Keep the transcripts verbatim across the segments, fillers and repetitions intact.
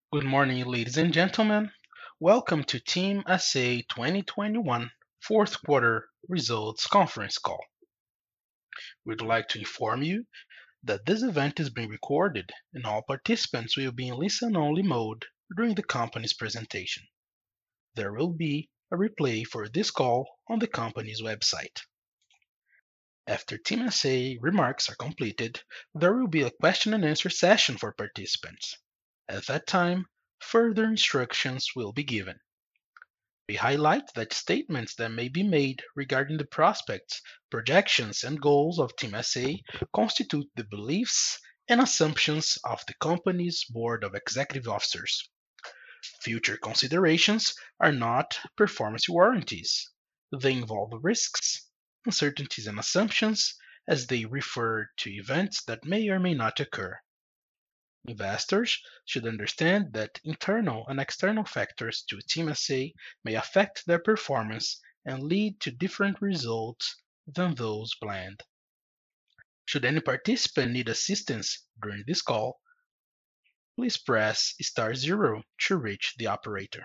Good morning, ladies and gentlemen. Welcome to Team S A twenty twenty-one fourth quarter results conference call. We'd like to inform you that this event is being recorded and all participants will be in listen-only mode during the company's presentation. There will be a replay for this call on the company's website. After Team S A remarks are completed, there will be a question and answer session for participants. At that time, further instructions will be given. We highlight that statements that may be made regarding the prospects, projections, and goals of Team S A constitute the beliefs and assumptions of the company's board of executive officers. Future considerations are not performance warranties. They involve risks, uncertainties, and assumptions as they refer to events that may or may not occur. Investors should understand that internal and external factors to Team S A may affect their performance and lead to different results than those planned. Should any participant need assistance during this call, please press star zero to reach the operator.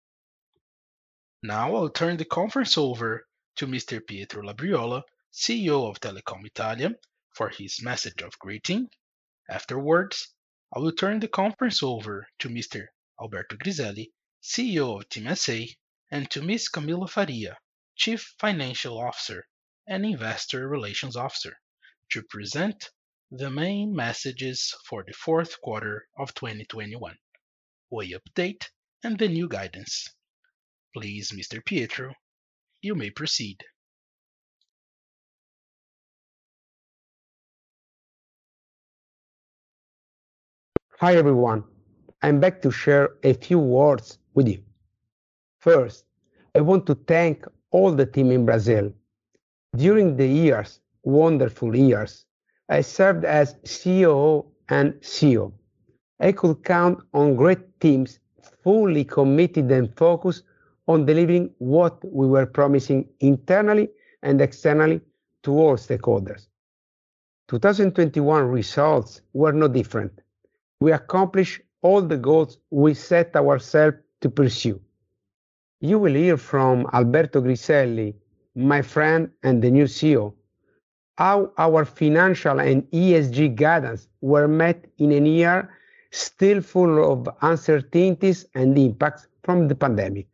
Now I'll turn the conference over to Mister Pietro Labriola, C E O of Telecom Italia, for his message of greeting. Afterwards, I will turn the conference over to Mister Alberto Griselli, C E O of Team S A, and to Miz Camila Faria, Chief Financial Officer and Investor Relations Officer, to present the main messages for the fourth quarter of twenty twenty-one, Oi update, and the new guidance. Please, Mister Pietro, you may proceed. Hi everyone, I'm back to share a few words with you. First, I want to thank all the team in Brazil. During the years, wonderful years, I served as C O O and C E O. I could count on great teams fully committed and focused on delivering what we were promising internally and externally to all stakeholders. twenty twenty-one results were no different. We accomplished all the goals we set ourselves to pursue. You will hear from Alberto Griselli, my friend and the new C E O, how our financial and E S G guidance were met in a year still full of uncertainties and impacts from the pandemic.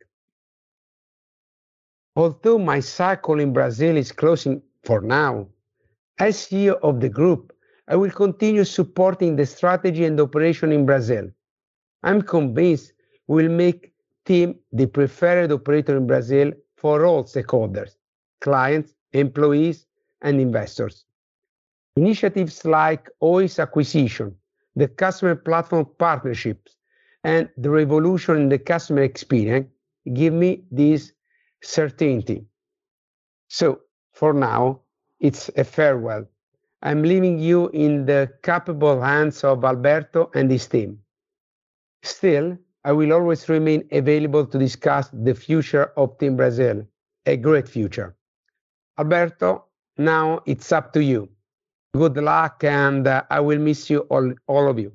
Although my cycle in Brazil is closing for now, as C E O of the group, I will continue supporting the strategy and operation in Brazil. I'm convinced we'll make TIM the preferred operator in Brazil for all stakeholders, clients, employees, and investors. Initiatives like Oi's acquisition, the customer platform partnerships, and the revolution in the customer experience give me this certainty. So, for now, it's a farewell. I'm leaving you in the capable hands of Alberto and his team. Still, I will always remain available to discuss the future of Team Brazil, a great future. Alberto, now it's up to you. Good luck, and uh, I will miss you all, all of you.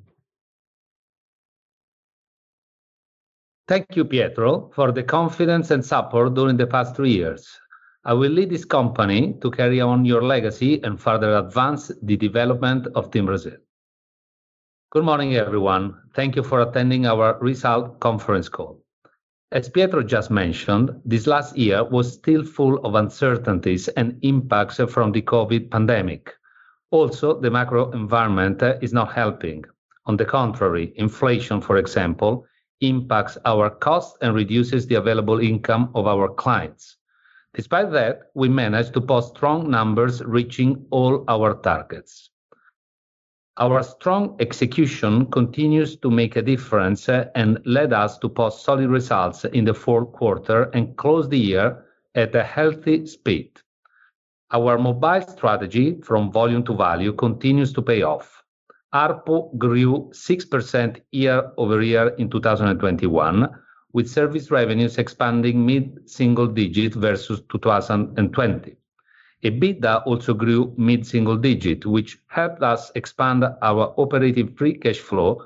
Thank you, Pietro, for the confidence and support during the past three years. I will lead this company to carry on your legacy and further advance the development of Team Brazil. Good morning, everyone. Thank you for attending our result conference call. As Pietro just mentioned, this last year was still full of uncertainties and impacts from the COVID pandemic. Also, the macro environment is not helping. On the contrary, inflation, for example, impacts our costs and reduces the available income of our clients. Despite that, we managed to post strong numbers, reaching all our targets. Our strong execution continues to make a difference and led us to post solid results in the fourth quarter and close the year at a healthy speed. Our mobile strategy from volume to value continues to pay off. A R P U grew six percent year over year in two thousand twenty-one, with service revenues expanding mid-single digit versus two thousand twenty. EBITDA also grew mid-single digit, which helped us expand our operating free cash flow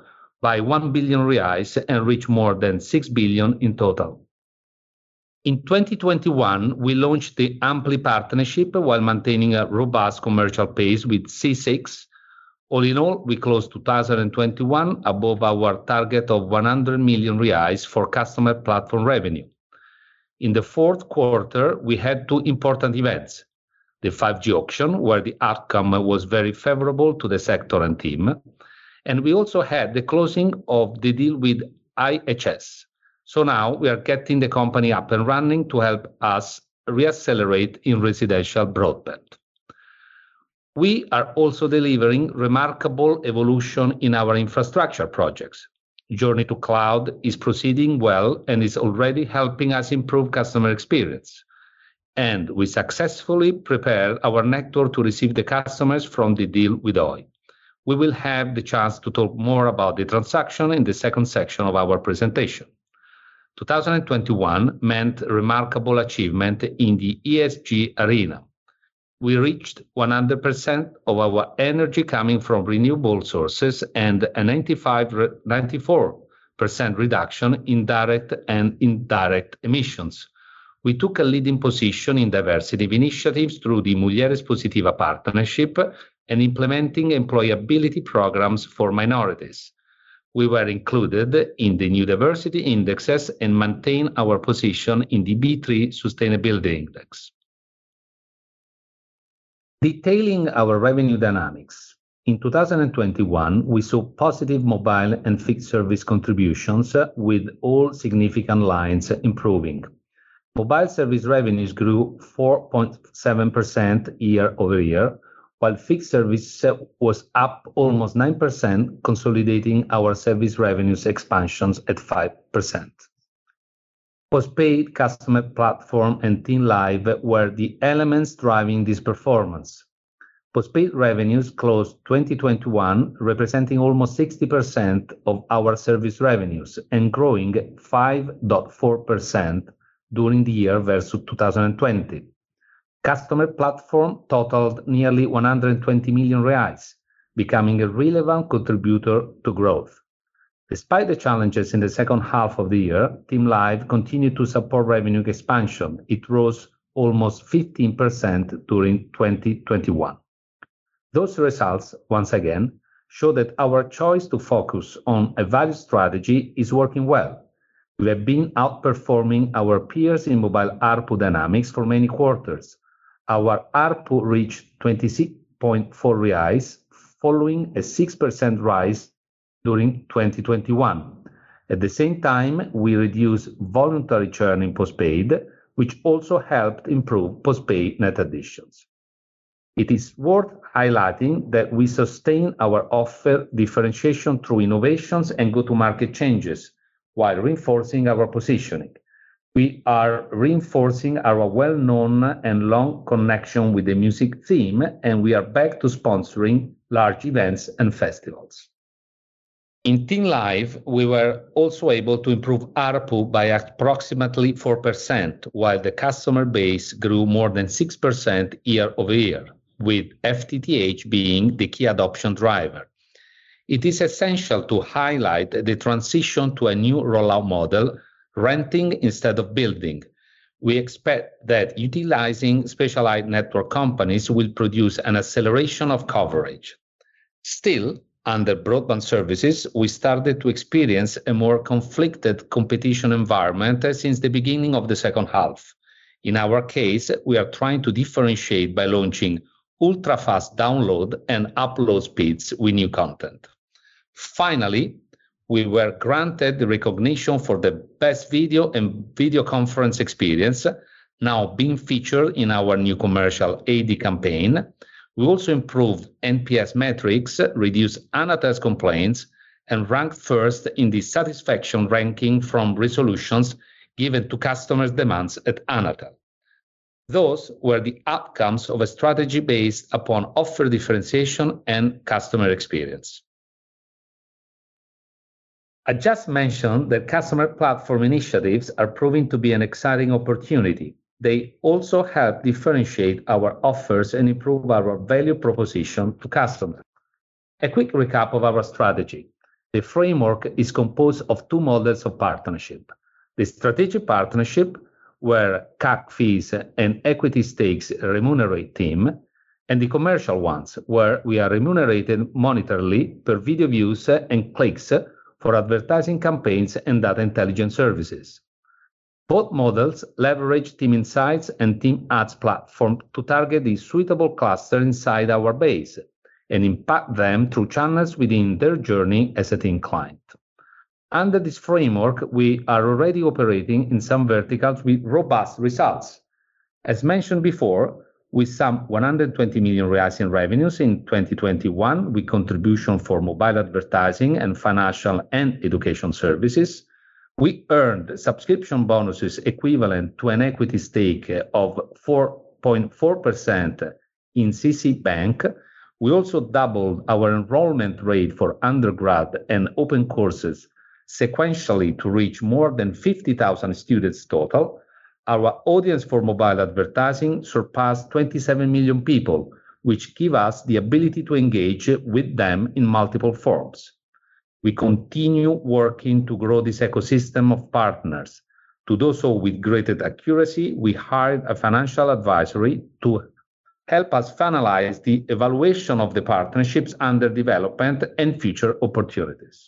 by one billion reais and reach more than six billion in total. In twenty twenty-one, we launched the Ampli partnership while maintaining a robust commercial pace with C six. All in all, we closed two thousand twenty-one above our target of one hundred million reais for customer platform revenue. In the fourth quarter, we had two important events. The five G auction, where the outcome was very favorable to the sector and team. And we also had the closing of the deal with I H S. So now we are getting the company up and running to help us reaccelerate in residential broadband. We are also delivering remarkable evolution in our infrastructure projects. Journey to Cloud is proceeding well and is already helping us improve customer experience. And we successfully prepared our network to receive the customers from the deal with Oi. We will have the chance to talk more about the transaction in the second section of our presentation. two thousand twenty-one meant remarkable achievement in the E S G arena. We reached one hundred percent of our energy coming from renewable sources and a ninety-five, ninety-four percent reduction in direct and indirect emissions. We took a leading position in diversity initiatives through the Mulheres Positiva partnership and implementing employability programs for minorities. We were included in the new diversity indexes and maintain our position in the B three Sustainability Index. Detailing our revenue dynamics, in two thousand twenty-one, we saw positive mobile and fixed service contributions with all significant lines improving. Mobile service revenues grew four point seven percent year over year, while fixed service was up almost nine percent, consolidating our service revenues expansions at five percent. Postpaid, customer platform, and TIM Live were the elements driving this performance. Postpaid revenues closed twenty twenty-one, representing almost sixty percent of our service revenues and growing five point four percent during the year versus two thousand twenty. Customer platform totaled nearly one hundred twenty million reais, becoming a relevant contributor to growth. Despite the challenges in the second half of the year, TIM Live continued to support revenue expansion. It rose almost fifteen percent during twenty twenty-one. Those results, once again, show that our choice to focus on a value strategy is working well. We have been outperforming our peers in mobile A R P U dynamics for many quarters. Our A R P U reached twenty-six point four reais, following a six percent rise during twenty twenty-one. At the same time, we reduced voluntary churn in postpaid, which also helped improve postpaid net additions. It is worth highlighting that we sustain our offer differentiation through innovations and go-to-market changes, while reinforcing our positioning. We are reinforcing our well-known and long connection with the music theme, and we are back to sponsoring large events and festivals. In TIM Live, we were also able to improve A R P U by approximately four percent, while the customer base grew more than six percent year over year, with F T T H being the key adoption driver. It is essential to highlight the transition to a new rollout model, renting instead of building. We expect that utilizing specialized network companies will produce an acceleration of coverage. Still, under broadband services, we started to experience a more conflicted competition environment since the beginning of the second half. In our case, we are trying to differentiate by launching ultra-fast download and upload speeds with new content. Finally, we were granted the recognition for the best video and video conference experience, now being featured in our new commercial A D campaign. We also improved N P S metrics, reduced Anatel's complaints, and ranked first in the satisfaction ranking from resolutions given to customers' demands at Anatel. Those were the outcomes of a strategy based upon offer differentiation and customer experience. I just mentioned that customer platform initiatives are proving to be an exciting opportunity. They also help differentiate our offers and improve our value proposition to customers. A quick recap of our strategy. The framework is composed of two models of partnership. The strategic partnership, where C A C fees and equity stakes remunerate TIM, and the commercial ones, where we are remunerated monetarily per video views and clicks for advertising campaigns and data intelligence services. Both models leverage TIM Insights and TIM Ads platform to target the suitable cluster inside our base and impact them through channels within their journey as a TIM client. Under this framework, we are already operating in some verticals with robust results. As mentioned before, with some one hundred twenty million reais in revenues in twenty twenty-one, with contribution for mobile advertising and financial and education services, we earned subscription bonuses equivalent to an equity stake of four point four percent in C C Bank. We also doubled our enrollment rate for undergrad and open courses sequentially to reach more than fifty thousand students total. Our audience for mobile advertising surpassed twenty-seven million people, which give us the ability to engage with them in multiple forms. We continue working to grow this ecosystem of partners. To do so with greater accuracy, we hired a financial advisory to help us finalize the evaluation of the partnerships under development and future opportunities.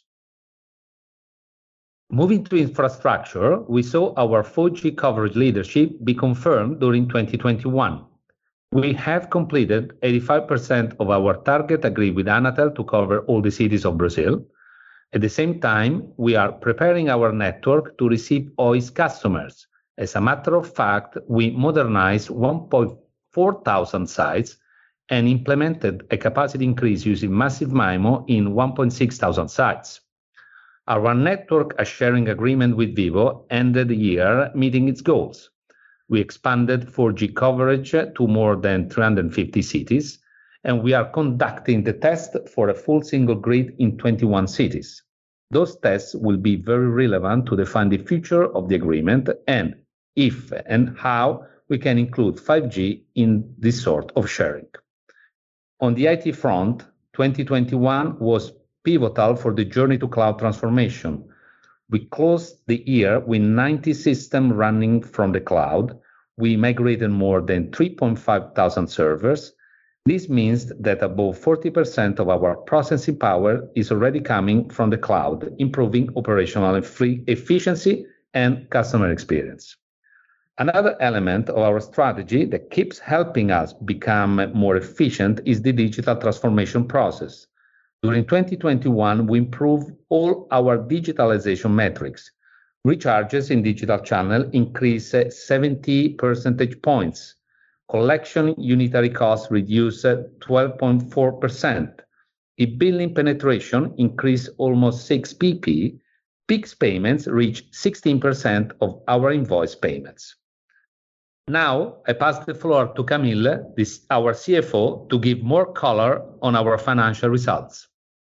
Moving to infrastructure, we saw our four G coverage leadership be confirmed during twenty twenty-one. We have completed eighty-five percent of our target agreed with Anatel to cover all the cities of Brazil. At the same time, we are preparing our network to receive Oi's customers. As a matter of fact, we modernized one point four thousand sites and implemented a capacity increase using Massive MIMO in one point six thousand sites. Our network a sharing agreement with Vivo ended the year meeting its goals. We expanded four G coverage to more than three hundred fifty cities, and we are conducting the test for a full single grid in twenty-one cities. Those tests will be very relevant to define the future of the agreement and if and how we can include five G in this sort of sharing. On the I T front, twenty twenty-one was pivotal for the journey to cloud transformation. We closed the year with ninety systems running from the cloud. We migrated more than three point five thousand servers. This means that above forty percent of our processing power is already coming from the cloud, improving operational efficiency and customer experience. Another element of our strategy that keeps helping us become more efficient is the digital transformation process. During twenty twenty-one, we improved all our digitalization metrics. Recharges in digital channel increased seventy percentage points. Collection unitary costs reduced twelve point four percent. E-billing penetration increased almost six P P. P I X payments reached sixteen percent of our invoice payments. Now, I pass the floor to Camille, this, our C F O, to give more color on our financial results.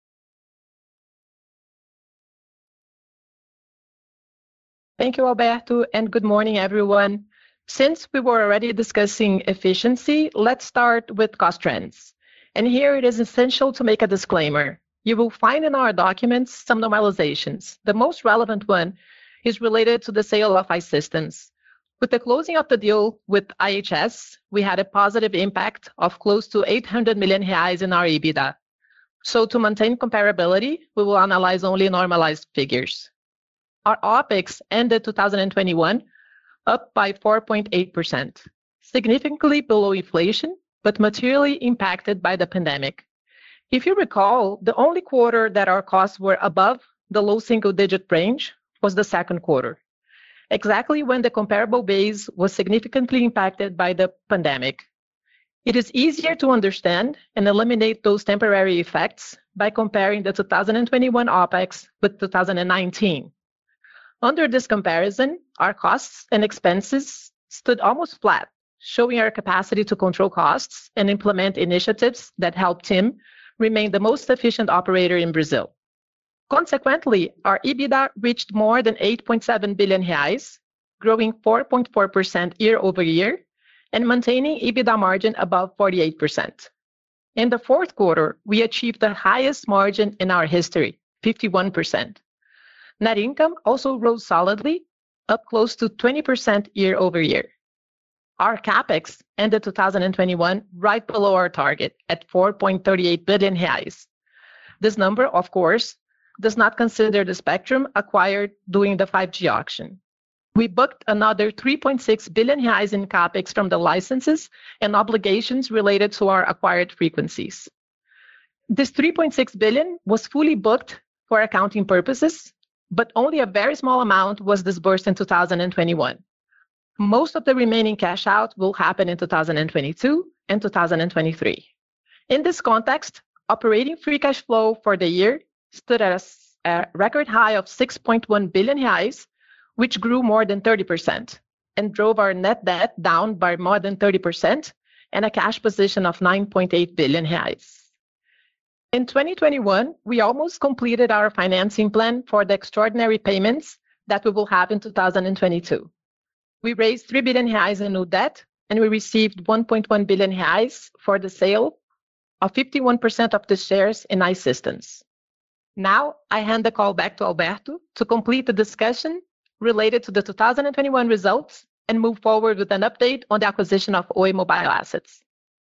Thank you, Alberto, and good morning, everyone. Since we were already discussing efficiency, let's start with cost trends. And here it is essential to make a disclaimer. You will find in our documents some normalizations. The most relevant one is related to the sale of I-Systems. With the closing of the deal with I H S, we had a positive impact of close to eight hundred million reais in our EBITDA. So to maintain comparability, we will analyze only normalized figures. Our OPEX ended two thousand twenty-one up by four point eight percent, significantly below inflation, but materially impacted by the pandemic. If you recall, the only quarter that our costs were above the low single-digit range was the second quarter, exactly when the comparable base was significantly impacted by the pandemic. It is easier to understand and eliminate those temporary effects by comparing the two thousand twenty-one OPEX with two thousand nineteen. Under this comparison, our costs and expenses stood almost flat, showing our capacity to control costs and implement initiatives that help TIM remain the most efficient operator in Brazil. Consequently, our EBITDA reached more than eight point seven billion reais, growing four point four percent year over year, and maintaining EBITDA margin above forty-eight percent. In the fourth quarter, we achieved the highest margin in our history, fifty-one percent. Net income also rose solidly, up close to twenty percent year over year. Our CapEx ended two thousand twenty-one right below our target at four point three eight billion reais. This number, of course, does not consider the spectrum acquired during the five G auction. We booked another three point six billion reais in CapEx from the licenses and obligations related to our acquired frequencies. This three point six billion was fully booked for accounting purposes, but only a very small amount was disbursed in two thousand twenty-one. Most of the remaining cash out will happen in two thousand twenty-two and two thousand twenty-three. In this context, operating free cash flow for the year stood at a, a record high of six point one billion reais, which grew more than thirty percent and drove our net debt down by more than thirty percent and a cash position of nine point eight billion reais. In twenty twenty-one, we almost completed our financing plan for the extraordinary payments that we will have in two thousand twenty-two. We raised three billion reais in new debt, and we received one point one billion reais for the sale of fifty-one percent of the shares in I-Systems. Now, I hand the call back to Alberto to complete the discussion related to the two thousand twenty-one results and move forward with an update on the acquisition of Oi mobile assets.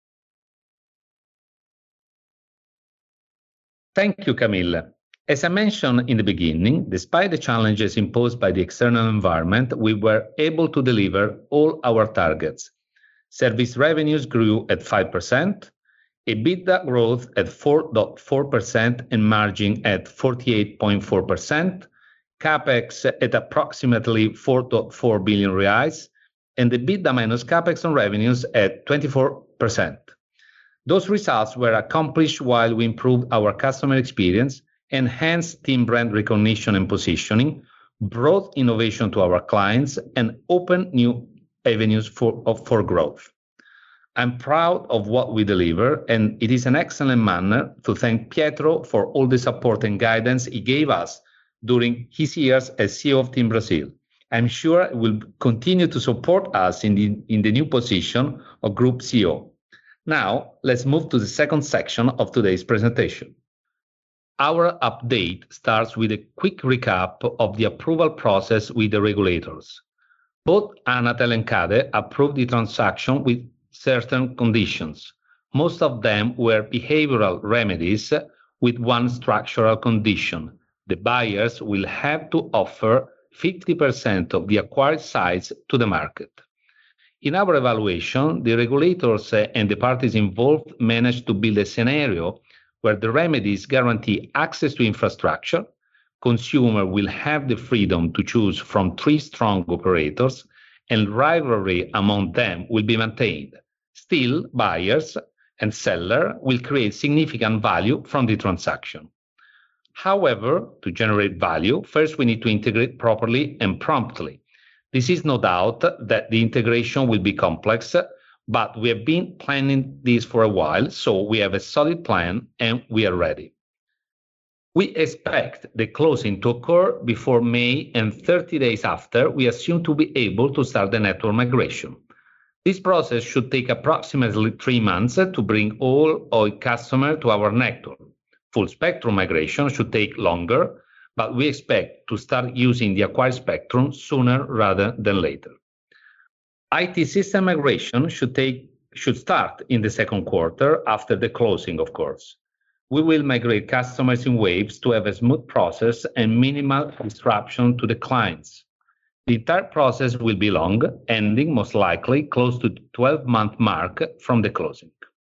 Thank you, Camille. As I mentioned in the beginning, despite the challenges imposed by the external environment, we were able to deliver all our targets. Service revenues grew at five percent, EBITDA growth at four point four percent and margin at forty-eight point four percent, CapEx at approximately four point four billion reais, and EBITDA minus CapEx on revenues at twenty-four percent. Those results were accomplished while we improved our customer experience, enhanced TIM brand recognition and positioning, brought innovation to our clients, and opened new avenues for, for growth. I'm proud of what we deliver, and it is an excellent manner to thank Pietro for all the support and guidance he gave us during his years as C E O of TIM Brasil. I'm sure he will continue to support us in the, in the new position of Group C E O. Now, let's move to the second section of today's presentation. Our update starts with a quick recap of the approval process with the regulators. Both Anatel and CADE approved the transaction with certain conditions. Most of them were behavioral remedies with one structural condition. The buyers will have to offer fifty percent of the acquired sites to the market. In our evaluation, the regulators and the parties involved managed to build a scenario where the remedies guarantee access to infrastructure, consumer will have the freedom to choose from three strong operators, and rivalry among them will be maintained. Still, buyers and seller will create significant value from the transaction. However, to generate value, first we need to integrate properly and promptly. This is no doubt that the integration will be complex, but we have been planning this for a while, so we have a solid plan and we are ready. We expect the closing to occur before May, and thirty days after, we assume to be able to start the network migration. This process should take approximately three months to bring all Oi customers to our network. Full spectrum migration should take longer, but we expect to start using the acquired spectrum sooner rather than later. I T system migration should take should start in the second quarter after the closing, of course. We will migrate customers in waves to have a smooth process and minimal disruption to the clients. The entire process will be long, ending most likely close to the twelve-month mark from the closing.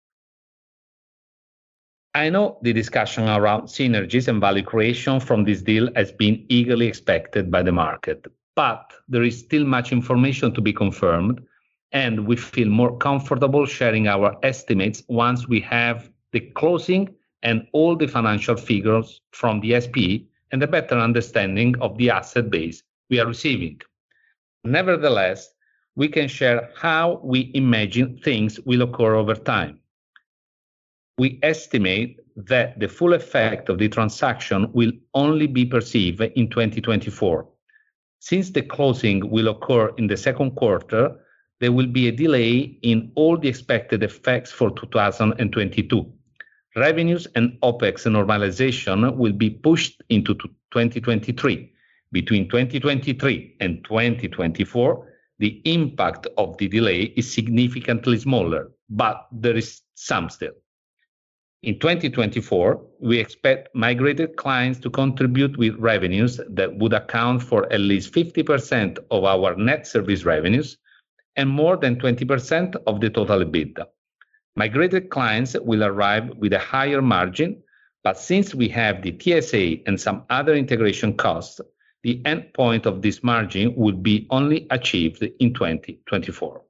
I know the discussion around synergies and value creation from this deal has been eagerly expected by the market, but there is still much information to be confirmed, and we feel more comfortable sharing our estimates once we have the closing and all the financial figures from the S P E and a better understanding of the asset base we are receiving. Nevertheless, we can share how we imagine things will occur over time. We estimate that the full effect of the transaction will only be perceived in twenty twenty-four. Since the closing will occur in the second quarter, there will be a delay in all the expected effects for two thousand twenty-two. Revenues and OpEx normalization will be pushed into twenty twenty-three. Between twenty twenty-three and twenty twenty-four, the impact of the delay is significantly smaller, but there is some still. In twenty twenty-four, we expect migrated clients to contribute with revenues that would account for at least fifty percent of our net service revenues and more than twenty percent of the total EBITDA. Migrated clients will arrive with a higher margin, but since we have the T S A and some other integration costs, the end point of this margin will be only achieved in twenty twenty-four.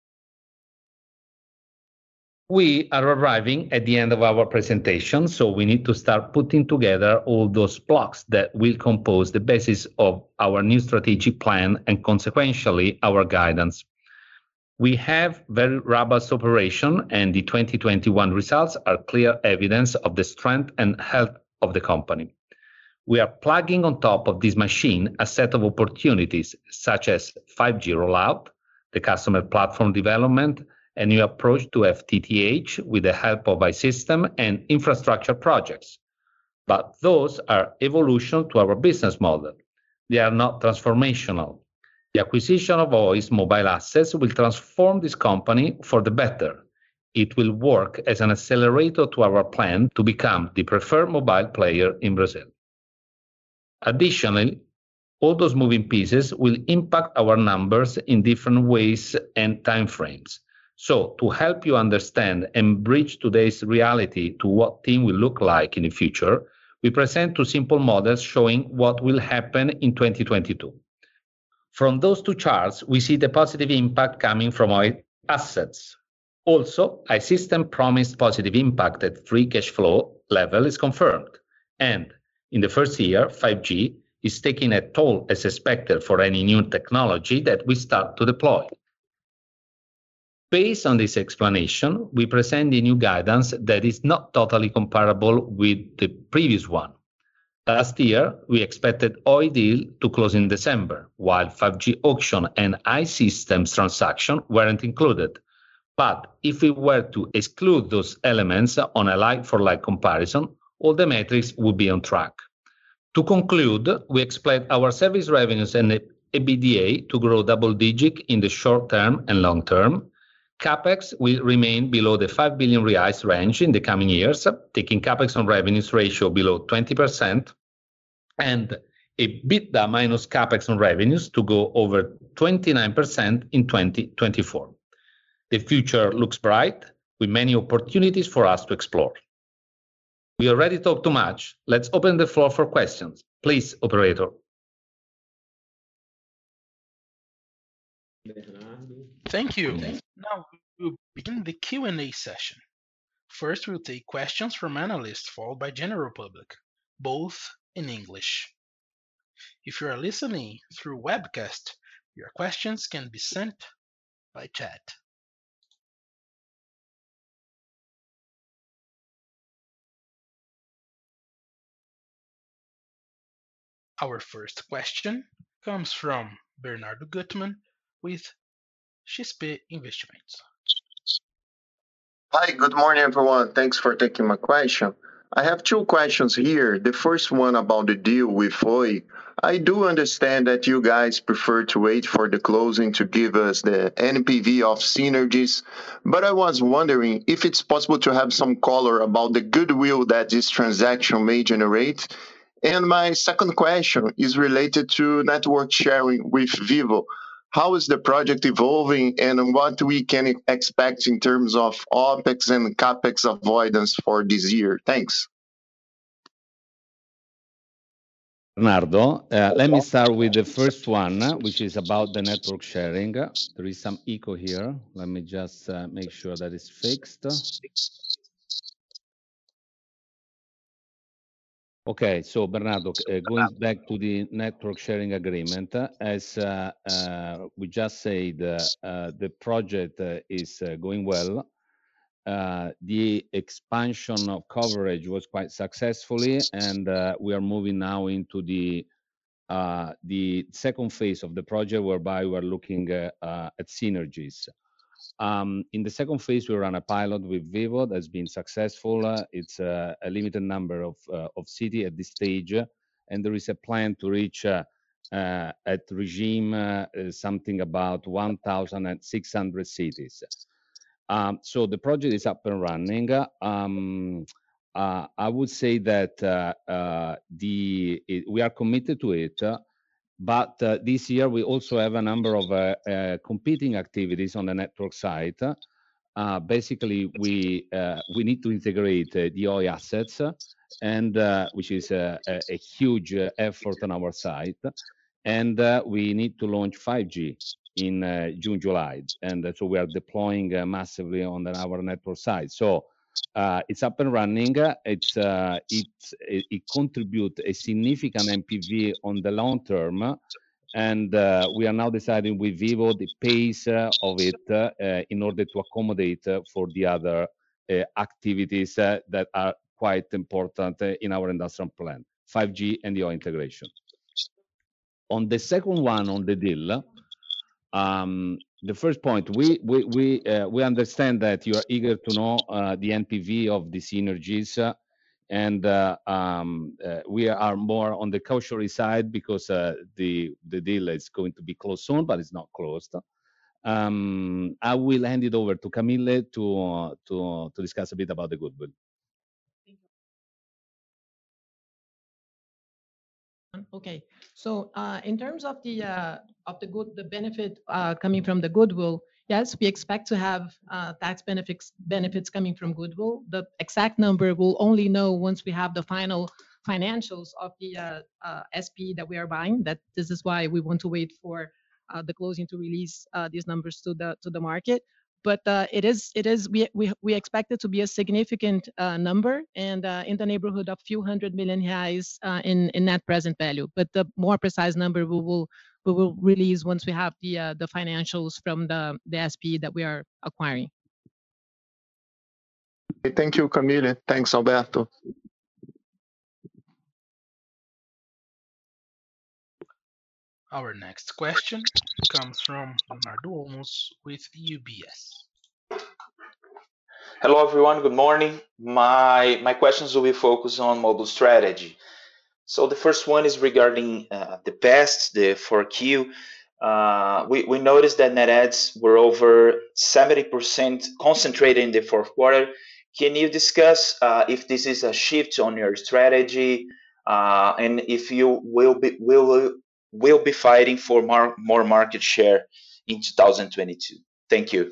We are arriving at the end of our presentation, so we need to start putting together all those blocks that will compose the basis of our new strategic plan and consequentially our guidance. We have very robust operation, and the twenty twenty-one results are clear evidence of the strength and health of the company. We are plugging on top of this machine a set of opportunities such as five G rollout, the customer platform development, a new approach to F T T H with the help of iSystem and infrastructure projects. But those are evolution to our business model. They are not transformational. The acquisition of Oi's mobile assets will transform this company for the better. It will work as an accelerator to our plan to become the preferred mobile player in Brazil. Additionally, all those moving pieces will impact our numbers in different ways and timeframes. So, to help you understand and bridge today's reality to what TIM will look like in the future, we present two simple models showing what will happen in twenty twenty-two. From those two charts, we see the positive impact coming from our assets. Also, iSystem promised positive impact at free cash flow level is confirmed. And in the first year, five G is taking a toll as expected for any new technology that we start to deploy. Based on this explanation, we present the new guidance that is not totally comparable with the previous one. Last year, we expected Oi deal to close in December, while five G auction and iSystems transaction weren't included. But if we were to exclude those elements on a like-for-like comparison, all the metrics would be on track. To conclude, we expect our service revenues and EBITDA to grow double-digit in the short term and long term. CapEx will remain below the five billion reais range in the coming years, taking CapEx on revenues ratio below twenty percent, and EBITDA minus CapEx on revenues to go over twenty-nine percent in twenty twenty-four. The future looks bright, with many opportunities for us to explore. We already talked too much. Let's open the floor for questions. Please, operator. Thank you. Now we'll begin the Q and A session. First, we'll take questions from analysts, followed by general public, both in English. If you are listening through webcast, your questions can be sent by chat. Our first question comes from Bernardo Gutmann with X P Investimentos. Hi, good morning, everyone. Thanks for taking my question. I have two questions here. The first one about the deal with Oi. I do understand that you guys prefer to wait for the closing to give us the N P V of synergies, but I was wondering if it's possible to have some color about the goodwill that this transaction may generate. And my second question is related to network sharing with Vivo. How is the project evolving and what we can expect in terms of OpEx and CapEx avoidance for this year? Thanks. Bernardo, uh, let me start with the first one, which is about the network sharing. There is some echo here. Let me just uh, make sure that it's fixed. Okay, so Bernardo, uh, going back to the network sharing agreement, uh, as uh, uh, we just said, uh, uh, the project uh, is uh, going well. Uh, the expansion of coverage was quite successfully, and uh, we are moving now into the uh, the second phase of the project, whereby we are looking uh, uh, at synergies. Um, in the second phase, we run a pilot with Vivo that's been successful. Uh, it's uh, a limited number of, uh, of cities at this stage, and there is a plan to reach uh, uh, at regime uh, something about one thousand six hundred cities. Um, so the project is up and running. Um, uh, I would say that uh, uh, the it, we are committed to it, uh, but uh, this year we also have a number of uh, uh, competing activities on the network side. Uh, basically, we uh, we need to integrate uh, the O I assets, and uh, which is a, a, a huge uh, effort on our side, and uh, we need to launch five G in uh, June, July, and uh, so we are deploying uh, massively on the, our network side. So uh, it's up and running. It's uh, it's it, it contributes a significant N P V on the long term, and uh, we are now deciding with Vivo the pace uh, of it uh, in order to accommodate uh, for the other uh, activities uh, that are quite important uh, in our industrial plan, five G and the O I integration. On the second one, on the deal, um, the first point, we we we uh, we understand that you are eager to know uh, the N P V of the synergies, uh, and uh, um, uh, we are more on the cautionary side because uh, the the deal is going to be closed soon, but it's not closed. Um, I will hand it over to Camille to uh, to to discuss a bit about the goodwill. Okay, so uh, in terms of the uh, of the good the benefit uh, coming from the goodwill, yes, we expect to have uh, tax benefits benefits coming from goodwill. The exact number we'll only know once we have the final financials of the uh, uh, S P that we are buying. That this is why we want to wait for uh, the closing to release uh, these numbers to the to the market. But uh, it is it is we we we expect it to be a significant uh, number and uh, in the neighborhood of few hundred million reais uh, in in net present value. But the more precise number we will we will release once we have the uh, the financials from the the S P that we are acquiring. Thank you, Camille. Thanks, Alberto. Our next question comes from Leonardo Olmos with U B S. Hello, everyone. Good morning. My my questions will be focused on mobile strategy. So the first one is regarding uh, the past, the four Q. Uh, we, we noticed that net adds were over seventy percent concentrated in the fourth quarter. Can you discuss uh, if this is a shift on your strategy uh, and if you will be will will be fighting for more, more market share in two thousand twenty-two? Thank you.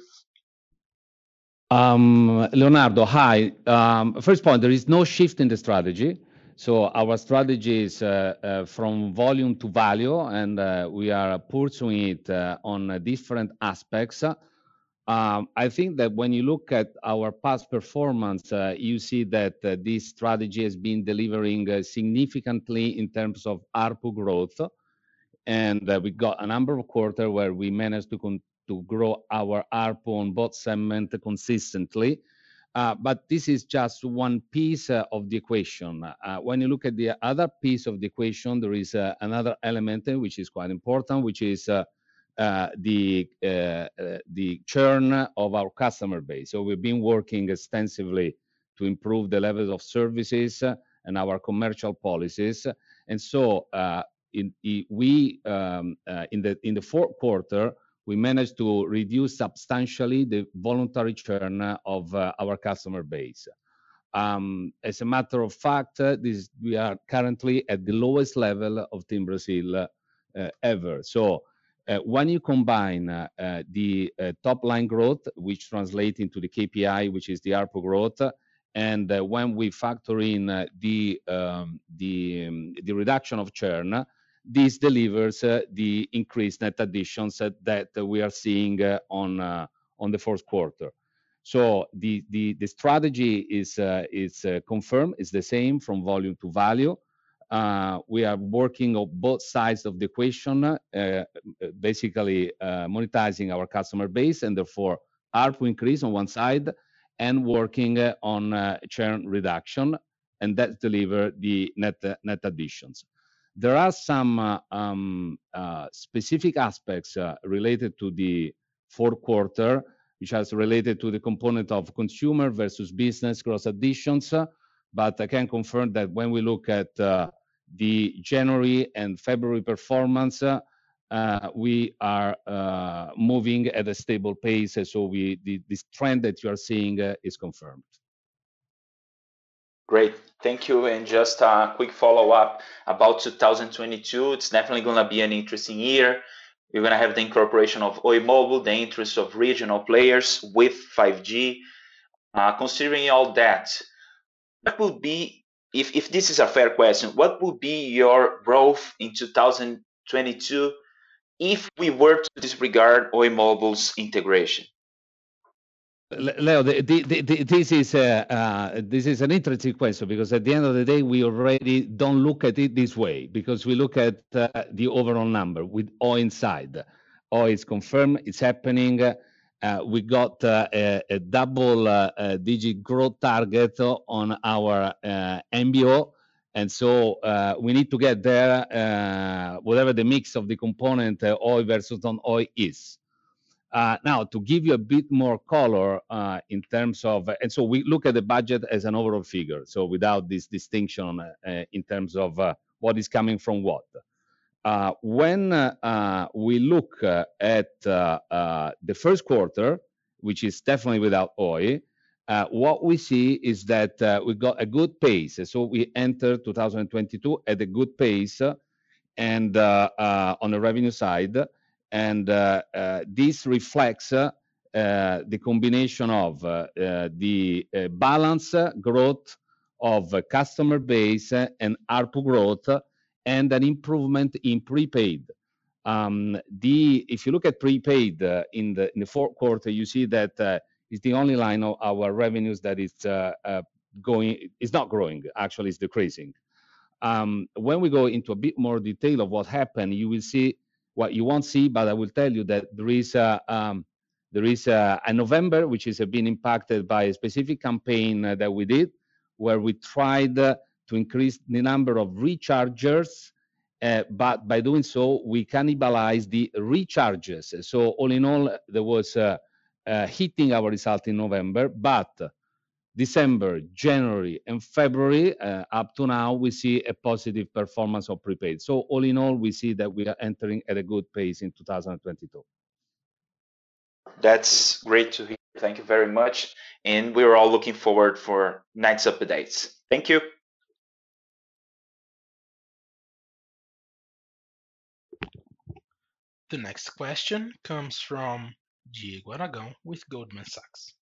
Um, Leonardo, hi. Um, first point, there is no shift in the strategy. So our strategy is uh, uh, from volume to value, and uh, we are pursuing it uh, on uh, different aspects. Um, I think that when you look at our past performance, uh, you see that uh, this strategy has been delivering uh, significantly in terms of A R P U growth. And uh, we got a number of quarters where we managed to, con to grow our A R P U on both segments consistently. Uh, but this is just one piece uh, of the equation. Uh, when you look at the other piece of the equation, there is uh, another element uh, which is quite important, which is uh, uh, the uh, uh, the churn of our customer base. So we've been working extensively to improve the levels of services uh, and our commercial policies. And so uh, in, in, we um, uh, in the in the fourth quarter, we managed to reduce substantially the voluntary churn of uh, our customer base. Um, as a matter of fact, uh, this, we are currently at the lowest level of TIM Brasil uh, ever. So uh, when you combine uh, uh, the uh, top line growth, which translates into the K P I, which is the A R P U growth, and uh, when we factor in uh, the, um, the, um, the reduction of churn, this delivers uh, the increased net additions uh, that uh, we are seeing uh, on uh, on the fourth quarter. So the the, the strategy is uh, is uh, confirmed. It's the same from volume to value. Uh, we are working on both sides of the equation, uh, basically uh, monetizing our customer base and therefore A R P U increase on one side, and working uh, on uh, churn reduction, and that deliver the net uh, net additions. There are some uh, um, uh, specific aspects uh, related to the fourth quarter. which is related to the component of consumer versus business gross additions. But I can confirm that when we look at uh, the January and February performance, uh, uh, we are uh, moving at a stable pace. So we the, this trend that you are seeing uh, is confirmed. Great, thank you. And just a quick follow-up about two thousand twenty-two. It's definitely going to be an interesting year. We're going to have the incorporation of Oi Mobile, the interest of regional players with five G. Uh, considering all that, what would be, if, if this is a fair question, what would be your growth in two thousand twenty-two if we were to disregard Oi Mobile's integration? Leo, the, the, the, this is a, uh, this is an interesting question, because at the end of the day, we already don't look at it this way, because we look at uh, the overall number with Oi inside. Oi is confirmed, it's happening. Uh, we got uh, a, a double uh, uh, digit growth target on our uh, M B O. And so uh, we need to get there, uh, whatever the mix of the component uh, Oi versus non-Oi is. Uh, now, to give you a bit more color uh, in terms of, and so we look at the budget as an overall figure, so without this distinction uh, in terms of uh, what is coming from what. Uh, when uh, uh, we look uh, at uh, uh, the first quarter, which is definitely without Oi, uh, what we see is that uh, we got a good pace. So we enter two thousand twenty-two at a good pace, and uh, uh, on the revenue side. And uh, uh, this reflects uh, uh, the combination of uh, uh, the uh, balance growth of uh, customer base and A R P U growth, and an improvement in prepaid. Um, the if you look at prepaid uh, in the in the fourth quarter, you see that uh, it's the only line of our revenues that is uh, uh, going is not growing. Actually, it's decreasing. Um, when we go into a bit more detail of what happened, you will see what you won't see, but I will tell you that there is a, um, there is a, a November, which is uh, being impacted by a specific campaign uh, that we did, where we tried uh, to increase the number of rechargers, uh, but by doing so, we cannibalized the recharges. So all in all, there was uh, uh, hitting our result in November, but December, January, and February, uh, up to now, we see a positive performance of prepaid. So all in all, we see that we are entering at a good pace in two thousand twenty-two. That's great to hear. Thank you very much. And we're all looking forward for next updates. Thank you. The next question comes from Diego Aragão with Goldman Sachs.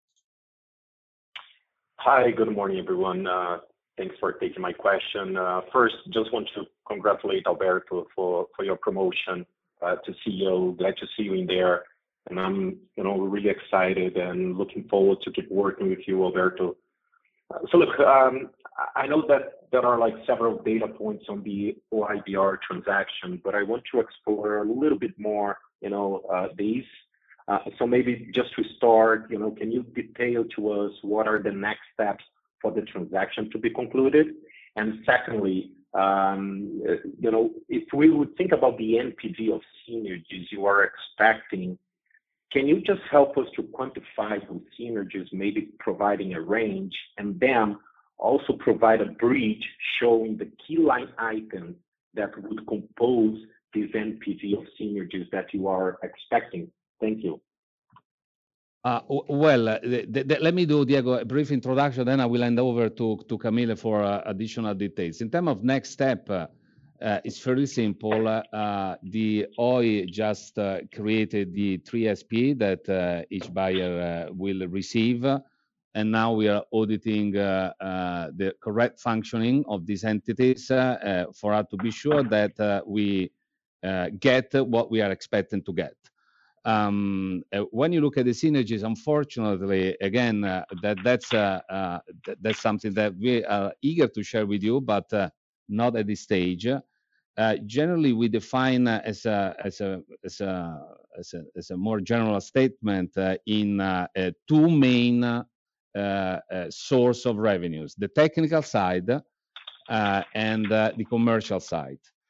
Hi, good morning, everyone. Uh, thanks for taking my question. Uh, first, just want to congratulate Alberto for, for your promotion uh, to C E O. Glad to see you in there. And I'm you know, really excited and looking forward to keep working with you, Alberto. Uh, so look, um, I know that there are like several data points on the O I B R transaction, but I want to explore a little bit more, you know, uh, these. Uh, so maybe just to start, you know, can you detail to us what are the next steps for the transaction to be concluded? And secondly, um, you know, if we would think about the N P V of synergies you are expecting, can you just help us to quantify those synergies, maybe providing a range, and then also provide a bridge showing the key line items that would compose this N P V of synergies that you are expecting? Thank you. Uh, well, uh, the, the, let me do, Diego, a brief introduction, then I will hand over to, to Camille for uh, additional details. In terms of next step, uh, uh, it's fairly simple. Uh, the Oi just uh, created the three S P that uh, each buyer uh, will receive, and now we are auditing uh, uh, the correct functioning of these entities uh, uh, for us to be sure that uh, we uh, get what we are expecting to get. Um, uh, when you look at the synergies, unfortunately, again, uh, that that's uh, uh, th that's something that we are eager to share with you, but uh, not at this stage. Uh, generally, we define uh, as a as a as a as a, as a more general statement uh, in uh, uh, two main uh, uh, source of revenues: the technical side uh, and uh, the commercial side.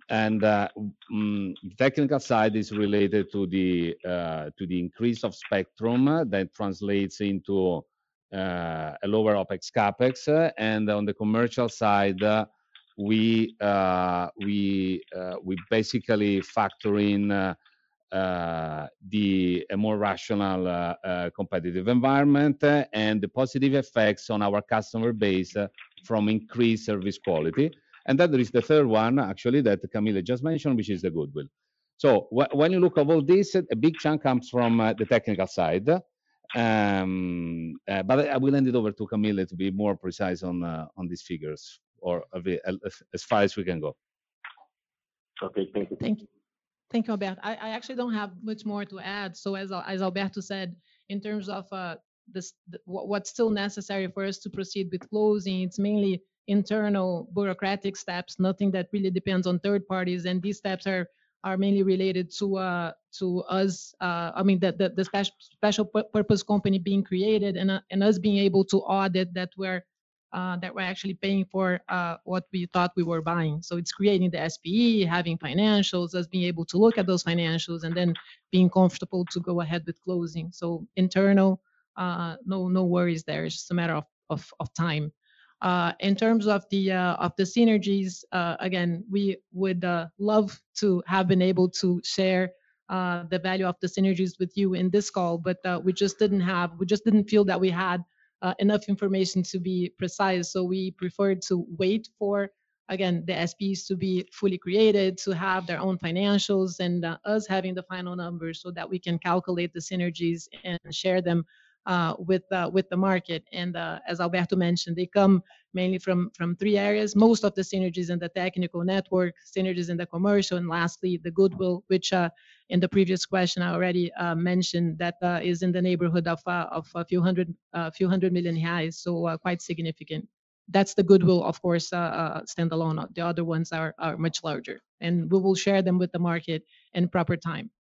And uh, mm, the technical side is related to the uh, to the increase of spectrum uh, that translates into uh, a lower OpEx CapEx, uh, and on the commercial side, uh, we uh, we uh, we basically factor in uh, uh, the a more rational uh, uh, competitive environment uh, and the positive effects on our customer base uh, from increased service quality. And then there is the third one, actually, that Camille just mentioned, which is the goodwill. So wh when you look at all this, a big chunk comes from uh, the technical side. Um, uh, but I will hand it over to Camille to be more precise on uh, on these figures, or as far as we can go. Okay, thank you. Thank you. Thank you, Alberto. I, I actually don't have much more to add. So as as Alberto said, in terms of uh, this, the, what's still necessary for us to proceed with closing, it's mainly internal bureaucratic steps, nothing that really depends on third parties, and these steps are are mainly related to uh, to us. Uh, I mean, the the, the special special purpose company being created, and uh, and us being able to audit that we're uh, that we're actually paying for uh, what we thought we were buying. So it's creating the S P E, having financials, us being able to look at those financials, and then being comfortable to go ahead with closing. So internal, uh, no no worries there. It's just a matter of of, of time. Uh, in terms of the uh, of the synergies, uh, again, we would uh, love to have been able to share uh, the value of the synergies with you in this call, but uh, we just didn't have, we just didn't feel that we had uh, enough information to be precise. So we preferred to wait for, again, the S Ps to be fully created, to have their own financials, and uh, us having the final numbers so that we can calculate the synergies and share them uh, with uh, with the market. And uh, as Alberto mentioned, they come mainly from from three areas. Most of the synergies in the technical network, synergies in the commercial, and lastly the goodwill, which uh, in the previous question I already uh, mentioned that uh, is in the neighborhood of uh, of a few hundred uh, few hundred million reais, so uh, quite significant. That's the goodwill, of course, uh, uh, standalone. The other ones are are much larger, and we will share them with the market in proper time.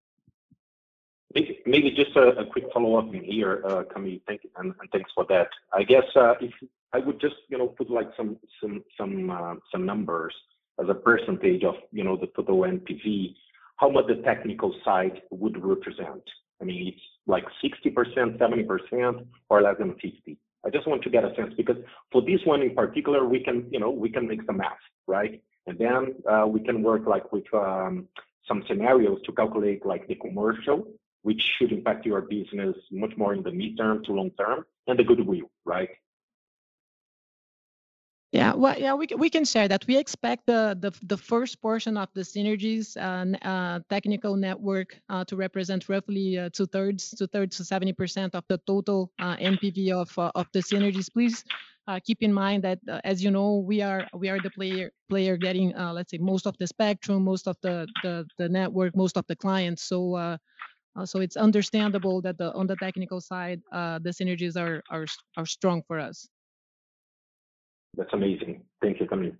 Maybe, maybe just a, a quick follow-up in here, uh, Camille. Thank you, and, and thanks for that. I guess uh, if I would just, you know, put like some some some uh, some numbers as a percentage of, you know, the total N P V, how much the technical side would represent. I mean, it's like sixty percent, seventy percent, or less than fifty. I just want to get a sense, because for this one in particular, we can, you know, we can make the math, right? And then uh, we can work like with um, some scenarios to calculate like the commercial, which should impact your business much more in the midterm to long term, and the goodwill, right? Yeah, well, yeah, we can, we can share that. We expect the the, the first portion of the synergies, uh, uh, technical network, uh, to represent roughly uh, two thirds, two thirds to seventy percent of the total uh, N P V of uh, of the synergies. Please uh, keep in mind that, uh, as you know, we are we are the player player getting, uh, let's say, most of the spectrum, most of the the, the network, most of the clients. So. Uh, Uh, so it's understandable that the, on the technical side, uh, the synergies are, are are strong for us. That's amazing. Thank you, Camille.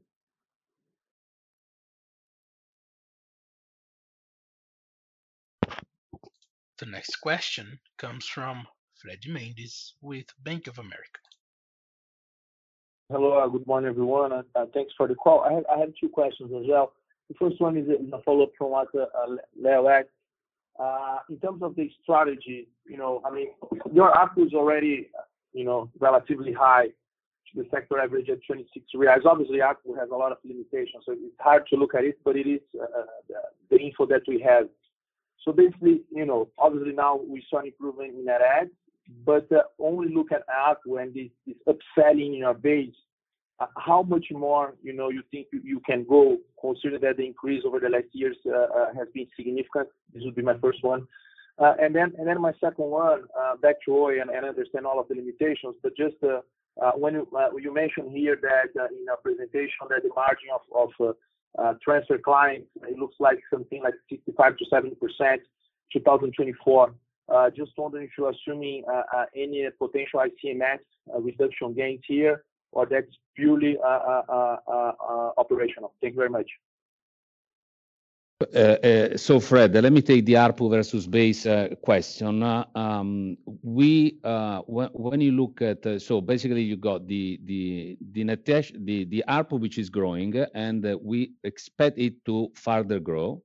The next question comes from Fred Mendes with Bank of America. Hello, uh, good morning, everyone. Uh, uh, thanks for the call. I have, I have two questions as well. The first one is a, is a follow-up from what uh, uh, Leo asked. Uh, in terms of the strategy, you know, I mean, your A R P U is already, you know, relatively high to the sector average at twenty-six reais. Obviously, A R P U has a lot of limitations, so it's hard to look at it, but it is uh, the info that we have. So basically, you know, obviously now we saw an improvement in net adds, but uh, only look at A R P U and this, this upselling in our base. Uh, how much more, you know, you think you, you can go, considering that the increase over the last years uh, uh, has been significant? This would be my first one. Uh, and then and then my second one, uh, back to Oi, and, and understand all of the limitations, but just uh, uh, when you, uh, you mentioned here that uh, in our presentation that the margin of, of uh, uh, transfer clients, it looks like something like sixty-five to seventy percent twenty twenty-four. Uh, just wondering if you're assuming uh, uh, any potential I C M S uh, reduction gains here, or that's purely uh, uh, uh, uh, operational. Thank you very much. Uh, uh, so Fred, let me take the ARPU versus base uh, question. Uh, um, we uh, when, when you look at uh, so basically you got the the the net the the ARPU which is growing, and uh, we expect it to further grow.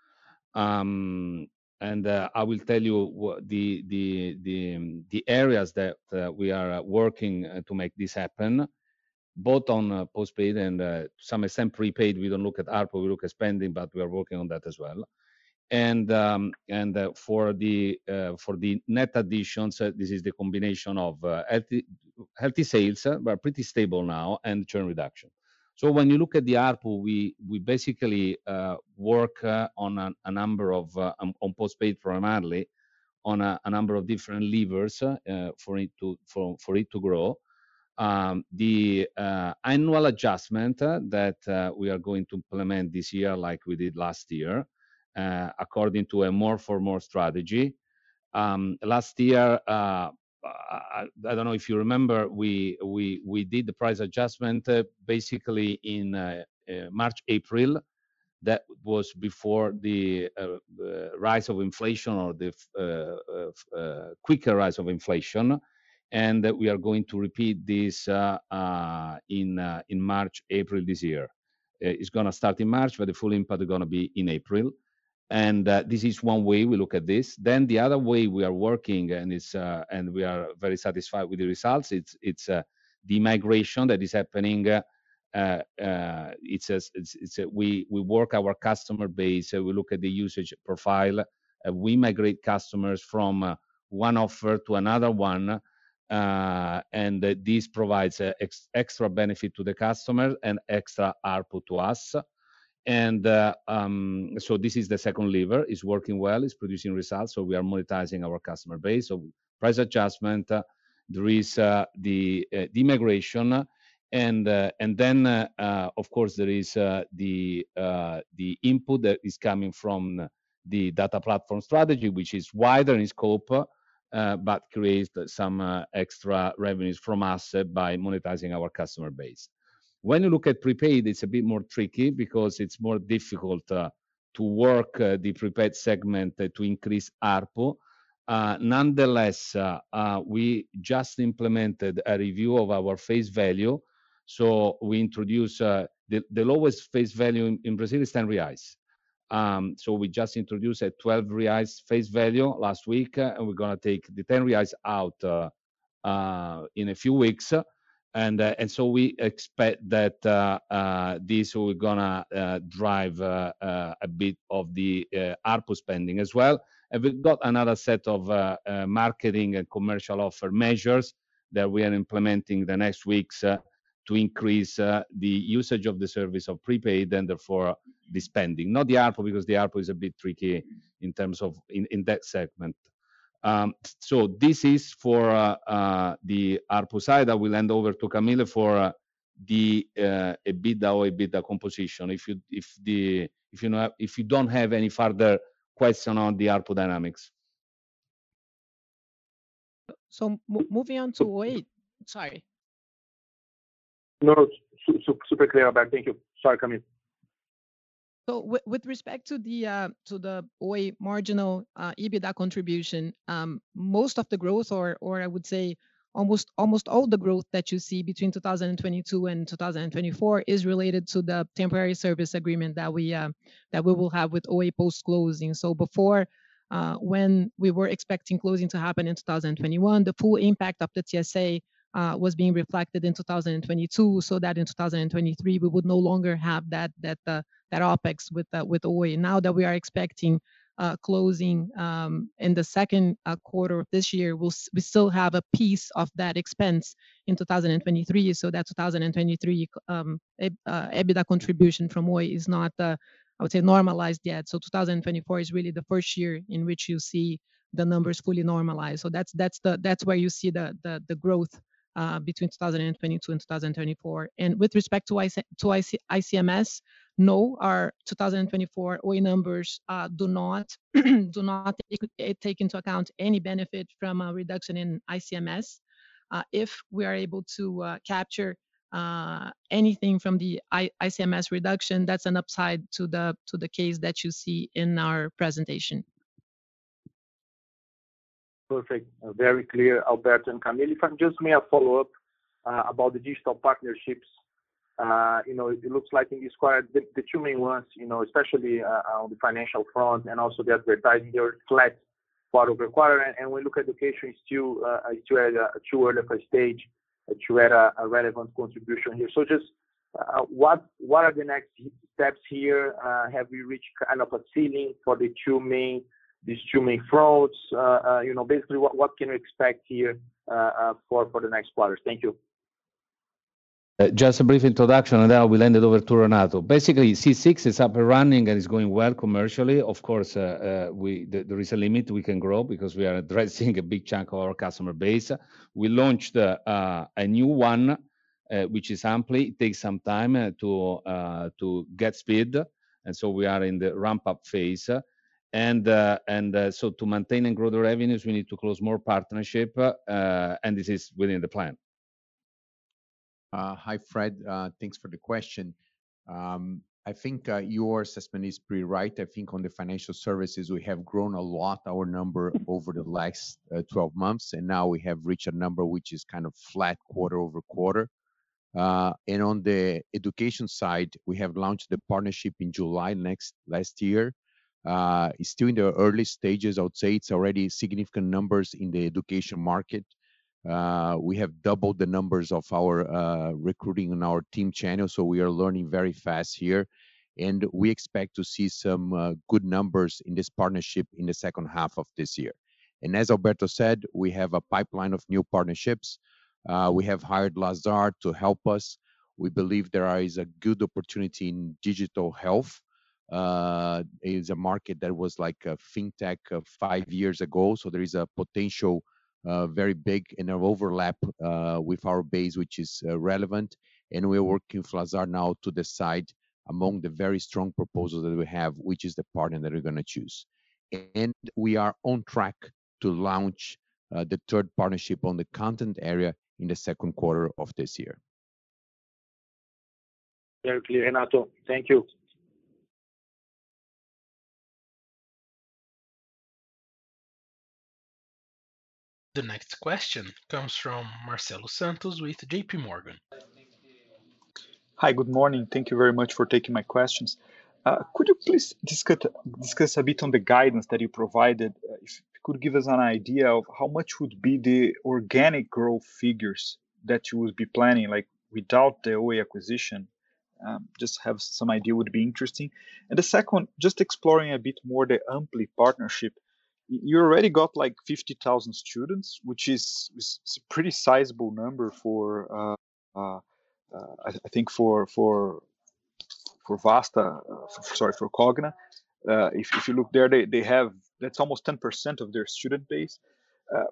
Um, and uh, I will tell you what the the the the areas that uh, we are working uh, to make this happen, both on uh, postpaid and uh, to some extent prepaid. We don't look at ARPU, we look at spending, but we are working on that as well. And um, and uh, for the uh, for the net additions, uh, this is the combination of uh, healthy healthy sales, uh, but pretty stable now, and churn reduction. So when you look at the ARPU, we we basically uh, work uh, on a, a number of uh, on, on postpaid primarily on a, a number of different levers uh, for it to for for it to grow. Um, the uh, annual adjustment uh, that uh, we are going to implement this year, like we did last year, uh, according to a more for more strategy. Um, last year, uh, I, I don't know if you remember, we we we did the price adjustment uh, basically in uh, uh, March, April. That was before the uh, uh, rise of inflation, or the uh, uh, quicker rise of inflation. And we are going to repeat this uh, uh, in uh, in March, April this year. Uh, it's going to start in March, but the full impact is going to be in April. And uh, this is one way we look at this. Then the other way we are working, and it's uh, and we are very satisfied with the results. It's it's uh, the migration that is happening. Uh, uh, uh, it's a, it's, it's a, we we work our customer base. Uh, we look at the usage profile. Uh, we migrate customers from uh, one offer to another one. Uh, and uh, this provides uh, ex extra benefit to the customer and extra ARPU to us. And uh, um, so this is the second lever. It's working well. It's producing results. So we are monetizing our customer base. So price adjustment. Uh, there is uh, the uh, demigration, and uh, and then uh, uh, of course there is uh, the uh, the input that is coming from the data platform strategy, which is wider in scope. Uh, but creates some uh, extra revenues from us uh, by monetizing our customer base. When you look at prepaid, it's a bit more tricky because it's more difficult uh, to work uh, the prepaid segment uh, to increase ARPU. Uh, nonetheless, uh, uh, we just implemented a review of our face value. So we introduce uh, the, the lowest face value in, in Brazil is ten reais. Um, so we just introduced a twelve reais face value last week, uh, and we're going to take the ten reais out uh, uh, in a few weeks. And uh, and so we expect that uh, uh, this will gonna uh, drive uh, uh, a bit of the uh, ARPU spending as well. And we've got another set of uh, uh, marketing and commercial offer measures that we are implementing the next weeks uh, to increase uh, the usage of the service of prepaid, and therefore the spending, not the ARPU, because the ARPU is a bit tricky in terms of in, in that segment. Um, so this is for uh, uh, the ARPU side. I will hand over to Camille for uh, the uh, EBITDA or EBITDA composition. If you if the if you know if you don't have any further question on the ARPU dynamics. So moving on to Oi, sorry. No, su su super clear, Alberto. Thank you. Sorry, Camille. So with, with respect to the uh, to the Oi marginal uh, EBITDA contribution, um, most of the growth, or or I would say almost almost all the growth that you see between two thousand twenty-two and two thousand twenty-four is related to the temporary service agreement that we uh, that we will have with Oi post closing. So before, uh, when we were expecting closing to happen in two thousand twenty-one, the full impact of the T S A Uh, was being reflected in two thousand twenty-two, so that in two thousand twenty-three we would no longer have that that uh, that OpEx with uh, with Oi. Now that we are expecting uh, closing um, in the second uh, quarter of this year, we'll we still have a piece of that expense in two thousand twenty-three. So that two thousand twenty-three um, uh, EBITDA contribution from Oi is not, uh, I would say, normalized yet. So two thousand twenty-four is really the first year in which you see the numbers fully normalized. So that's that's the that's where you see the the the growth. Uh, between two thousand twenty-two and two thousand twenty-four. And with respect to, I C, to I C, I C M S, no, our two thousand twenty-four Oi numbers uh, do not do not take, take into account any benefit from a reduction in I C M S. Uh, if we are able to uh, capture uh, anything from the I C M S reduction, that's an upside to the to the case that you see in our presentation. Perfect. Uh, very clear, Alberto and Camille. If I just may a follow-up uh, about the digital partnerships. Uh, you know, it, it looks like in this quarter, the, the two main ones, you know, especially uh, on the financial front and also the advertising, they're flat quarter over quarter. And, and when we look at education, it's still, uh, it's still at a too early of a stage to add a, a relevant contribution here. So just uh, what what are the next steps here? Uh, have we reached kind of a ceiling for the two main these two main fronts? Uh, uh, you know, basically, what, what can we expect here uh, uh, for for the next quarters? Thank you. Uh, just a brief introduction, and then I will hand it over to Renato. Basically, C six is up and running and is going well commercially. Of course, uh, uh, we th there is a limit we can grow because we are addressing a big chunk of our customer base. We launched uh, uh, a new one, uh, which is Ampli. It takes some time uh, to uh, to get speed, and so we are in the ramp-up phase. And uh, and uh, so to maintain and grow the revenues, we need to close more partnership, uh, and this is within the plan. Uh, hi, Fred. Uh, thanks for the question. Um, I think uh, your assessment is pretty right. I think on the financial services, we have grown a lot, our number over the last uh, twelve months, and now we have reached a number which is kind of flat quarter over quarter. Uh, and on the education side, we have launched the partnership in July next last year. Uh, it's still in the early stages. I would say it's already significant numbers in the education market. Uh, we have doubled the numbers of our uh, recruiting on our team channel, so we are learning very fast here, and we expect to see some uh, good numbers in this partnership in the second half of this year. And as Alberto said, we have a pipeline of new partnerships. Uh, we have hired Lazard to help us. We believe there is a good opportunity in digital health. Uh, it is a market that was like a fintech uh, five years ago, so there is a potential Uh, very big and an overlap uh, with our base, which is uh, relevant. And we're working with Lazard now to decide among the very strong proposals that we have, which is the partner that we're going to choose. And we are on track to launch uh, the third partnership on the content area in the second quarter of this year. Very clear, Renato. Thank you. The next question comes from Marcelo Santos with J P Morgan. Hi, good morning. Thank you very much for taking my questions. Uh, could you please discuss, discuss a bit on the guidance that you provided? Uh, if you could give us an idea of how much would be the organic growth figures that you would be planning, like without the Oi acquisition? Um, just have some idea would be interesting. And the second, just exploring a bit more the Ampli partnership. You already got like fifty thousand students, which is, is a pretty sizable number for, uh, uh, uh, I, I think for for for Vasta, uh, for, sorry, for Cogna. Uh, if, if you look there, they, they have, that's almost ten percent of their student base. Uh,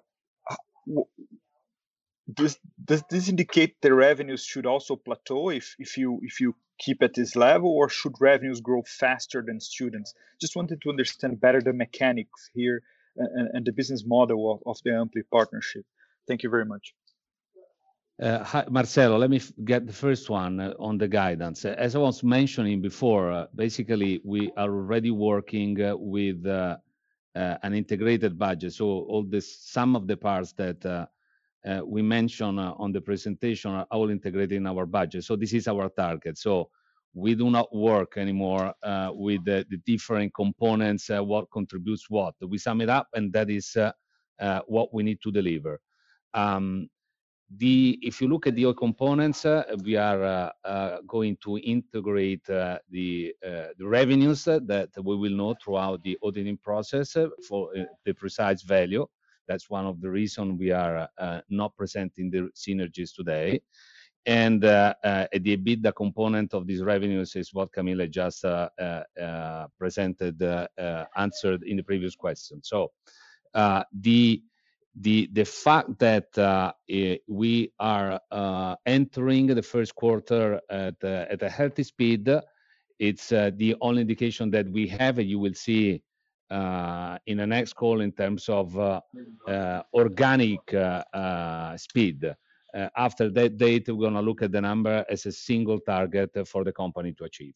does, does this indicate the revenues should also plateau if, if you if you keep at this level, or should revenues grow faster than students? Just wanted to understand better the mechanics here and, and the business model of, of the Ampli partnership. Thank you very much. Uh, hi, Marcelo, let me get the first one uh, on the guidance. Uh, as I was mentioning before, uh, basically we are already working uh, with uh, uh, an integrated budget. So all this, some of the parts that uh, uh, we mentioned uh, on the presentation are all integrated in our budget. So this is our target. So we do not work anymore uh, with the, the different components, uh, what contributes what. We sum it up, and that is uh, uh, what we need to deliver. Um, The, if you look at the Oi components, uh, we are uh, uh, going to integrate uh, the, uh, the revenues uh, that we will know throughout the auditing process uh, for uh, the precise value. That's one of the reasons we are uh, not presenting the synergies today. And uh, uh, the EBITDA component of these revenues is what Camilla just uh, uh, uh, presented, uh, uh, answered in the previous question. So uh, the The, the fact that uh, we are uh, entering the first quarter at, uh, at a healthy speed, it's uh, the only indication that we have, and you will see uh, in the next call in terms of uh, uh, organic uh, uh, speed. uh, after that date, we're going to look at the number as a single target for the company to achieve.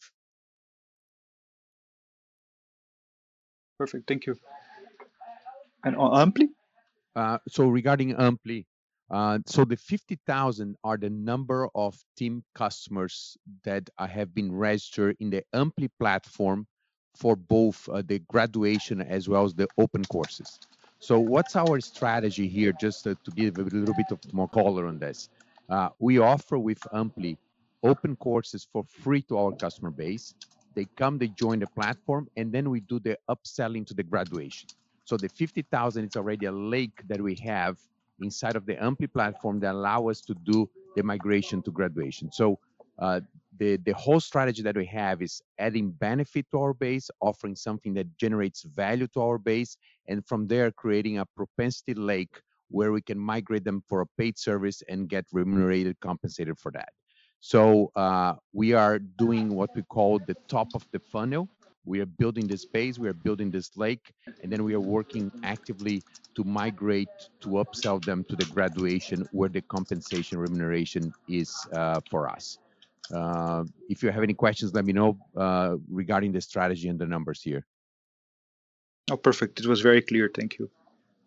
Perfect. Thank you. And on Ampli? Uh, so regarding Ampli, uh, so the fifty thousand are the number of team customers that uh, have been registered in the Ampli platform for both uh, the graduation as well as the open courses. So what's our strategy here, just uh, to give a little bit of more color on this? Uh, we offer with Ampli open courses for free to our customer base. They come, they join the platform, and then we do the upselling to the graduation. So the fifty thousand is already a lake that we have inside of the Ampli platform that allow us to do the migration to graduation. So uh, the, the whole strategy that we have is adding benefit to our base, offering something that generates value to our base, and from there creating a propensity lake where we can migrate them for a paid service and get remunerated, compensated for that. So uh, we are doing what we call the top of the funnel. We are building this base, we are building this lake, and then we are working actively to migrate, to upsell them to the graduation where the compensation remuneration is uh, for us. Uh, if you have any questions, let me know uh, regarding the strategy and the numbers here. Oh, perfect. It was very clear. Thank you.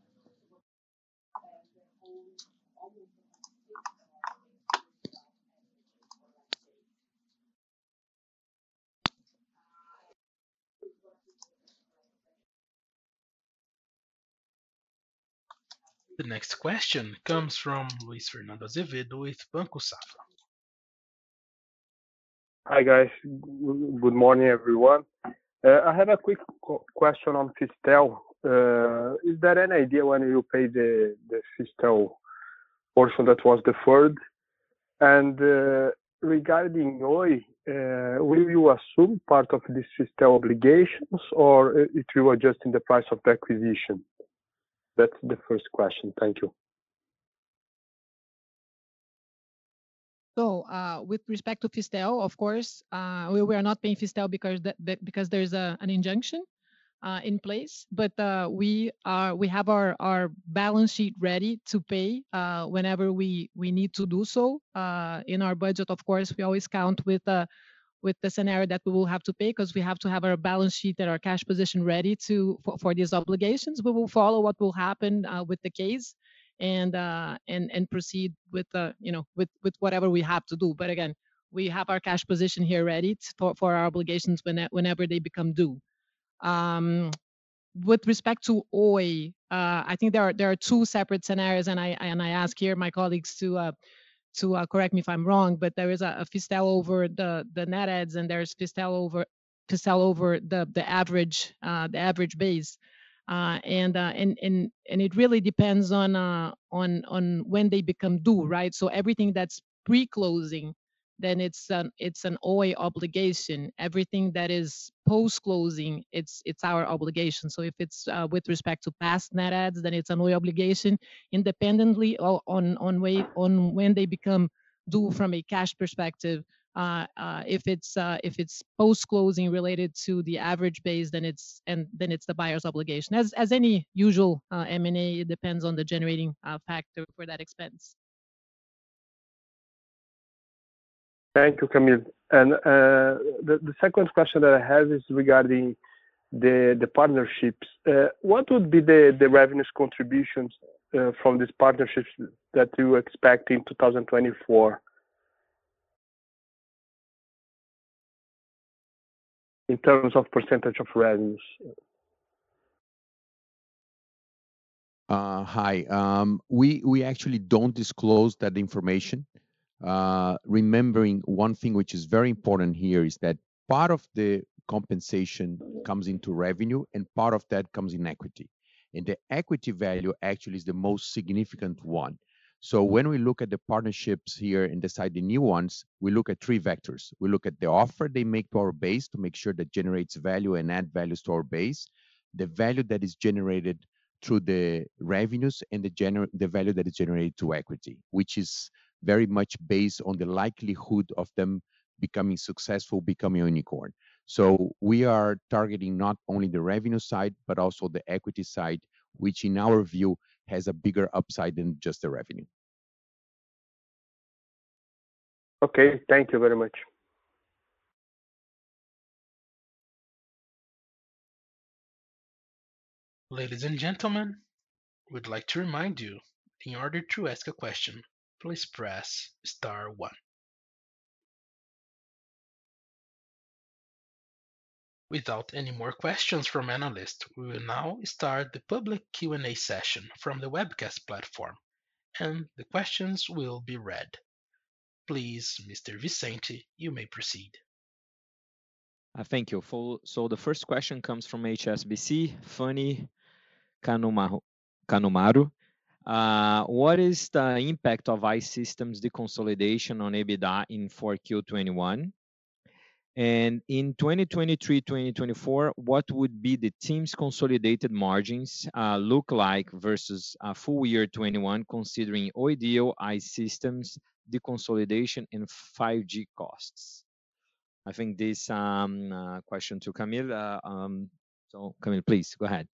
The next question comes from Luis Fernando Azevedo with Banco Safra. Hi, guys. Good morning, everyone. Uh, I have a quick question on Fistel. Uh, is there any idea when you pay the, the Fistel portion that was deferred? And uh, regarding Oi, uh, will you assume part of these Fistel obligations, or it will adjust in the price of the acquisition? That's the first question. Thank you. So, uh, with respect to Fistel, of course, uh, we, we are not paying Fistel because that, that because there's a, an injunction uh, in place. But uh, we are we have our, our balance sheet ready to pay uh, whenever we we need to do so. Uh, in our budget, of course, we always count with uh, with the scenario that we will have to pay, because we have to have our balance sheet and our cash position ready to for, for these obligations. We will follow what will happen uh, with the case, and uh, and and proceed with uh, you know with with whatever we have to do. But again, we have our cash position here ready to, for, for our obligations when, whenever they become due. Um, with respect to Oi, uh, I think there are there are two separate scenarios, and I and I ask here my colleagues to uh, to uh, correct me if I'm wrong, but there is a, a Fistel over the the net adds, and there's Fistel over Fistel over the the average uh, the average base, uh, and uh, and and and it really depends on uh, on on when they become due, right? So everything that's pre-closing, then it's an it's an Oi obligation. Everything that is post-closing, it's it's our obligation. So if it's uh, with respect to past net adds, then it's an Oi obligation, independently o- on on way on when they become due from a cash perspective. Uh, uh, if it's uh, if it's post-closing related to the average base, then it's and then it's the buyer's obligation. As as any usual uh, M and A, it depends on the generating uh, factor for that expense. Thank you, Camille. And uh, the, the second question that I have is regarding the the partnerships. Uh, what would be the, the revenues contributions uh, from these partnerships that you expect in two thousand twenty-four? In terms of percentage of revenues? Uh, hi. Um, we we actually don't disclose that information. Uh, remembering one thing which is very important here is that part of the compensation comes into revenue and part of that comes in equity. And the equity value actually is the most significant one. So when we look at the partnerships here and decide the new ones, we look at three vectors. We look at the offer they make to our base to make sure that generates value and add values to our base, the value that is generated through the revenues, and the gener- the value that is generated to equity, which is very much based on the likelihood of them becoming successful, becoming a unicorn. So we are targeting not only the revenue side, but also the equity side, which in our view has a bigger upside than just the revenue. Okay, thank you very much. Ladies and gentlemen, we'd like to remind you, in order to ask a question, please press star one. Without any more questions from analysts, we will now start the public Q and A session from the webcast platform, and the questions will be read. Please, Mister Vicente, you may proceed. Uh, thank you. For, so the first question comes from H S B C, Fanny Kanumaru. Kanumaru. Uh, what is the impact of I-Systems deconsolidation on EBITDA in four Q twenty-one? And in twenty twenty-three twenty twenty-four, what would be the team's consolidated margins uh, look like versus uh, full year twenty-one, considering Oi deal, I-Systems deconsolidation, and five G costs? I think this um, uh, question to Camille. Uh, um, so Camille, please go ahead.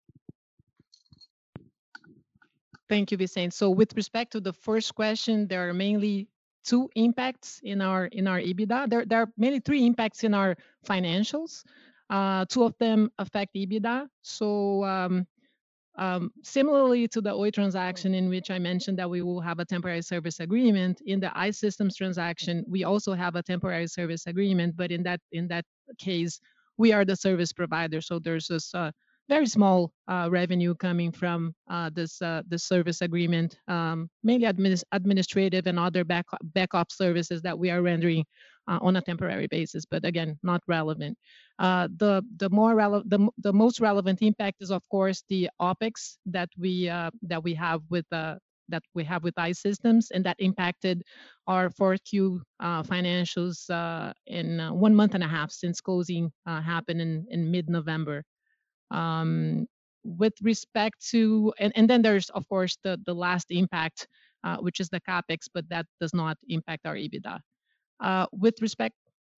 Thank you, Vicente. So with respect to the first question, there are mainly two impacts in our in our EBITDA. There, there are mainly three impacts in our financials. Uh, two of them affect EBITDA. So um, um, similarly to the Oi transaction, in which I mentioned that we will have a temporary service agreement, in the I-Systems transaction, we also have a temporary service agreement. But in that in that case, we are the service provider. So there's this uh, very small uh, revenue coming from uh, this uh, this service agreement, um, mainly administ- administrative and other back backup services that we are rendering uh, on a temporary basis. But again, not relevant. Uh, the the more relevant the, the most relevant impact is of course the OpEx that we uh, that we have with uh, that we have with I-Systems, and that impacted our four Q uh, financials uh, in uh, one month and a half since closing uh, happened in, in mid-November. Um, with respect to, and, and then there's of course the, the last impact, uh, which is the CapEx, but that does not impact our EBITDA. Uh, with respect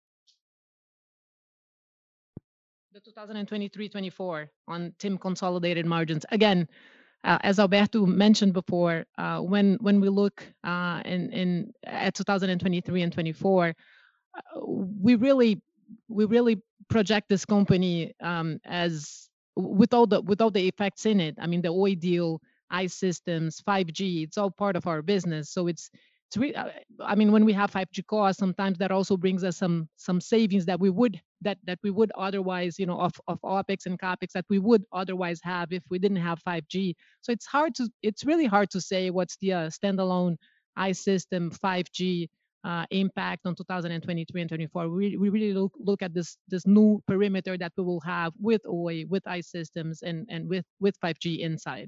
the two thousand twenty-three twenty-four on TIM consolidated margins. Again, uh, as Alberto mentioned before, uh, when when we look uh, in, in at two thousand twenty-three and twenty-four, uh, we really we really project this company um, as with all the with all the effects in it. I mean, the Oi deal, I-Systems, five G, it's all part of our business. So it's it's re- uh, I mean, when we have five G costs, sometimes that also brings us some some savings that we would that that we would otherwise, you know, of of OpEx and CapEx that we would otherwise have if we didn't have five G. So it's hard to it's really hard to say what's the uh, standalone I-System five G uh, impact on two thousand twenty-three and twenty-four. We, we really look, look at this this new perimeter that we will have with Oi, with I-Systems, and, and with, with five G inside.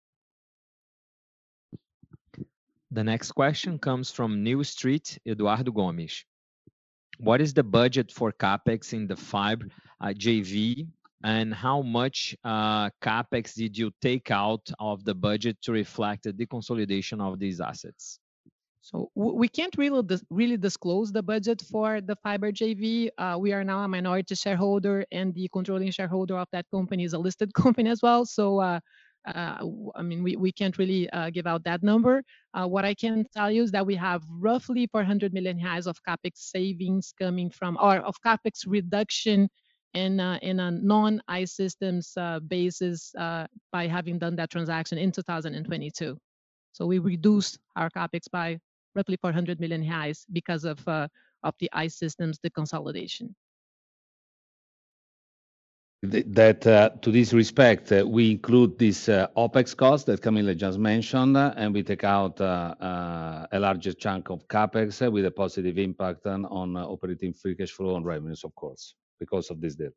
The next question comes from New Street, Eduardo Gomes. What is the budget for CapEx in the fiber uh, J V, and how much uh, CapEx did you take out of the budget to reflect the deconsolidation of these assets? So we can't really dis- really disclose the budget for the fiber J V. Uh, we are now a minority shareholder, and the controlling shareholder of that company is a listed company as well. So, uh, uh, I mean, we, we can't really uh, give out that number. Uh, what I can tell you is that we have roughly four hundred million reais of capex savings coming from, or of capex reduction in uh, in a non I-Systems uh, basis uh, by having done that transaction in two thousand twenty-two. So we reduced our capex by roughly four hundred million reais because of uh, of the I-Systems deconsolidation. That uh, to this respect, uh, we include this uh, OpEx cost that Camille just mentioned, uh, and we take out uh, uh, a larger chunk of CapEx uh, with a positive impact on, on uh, operating free cash flow and revenues, of course, because of this deal.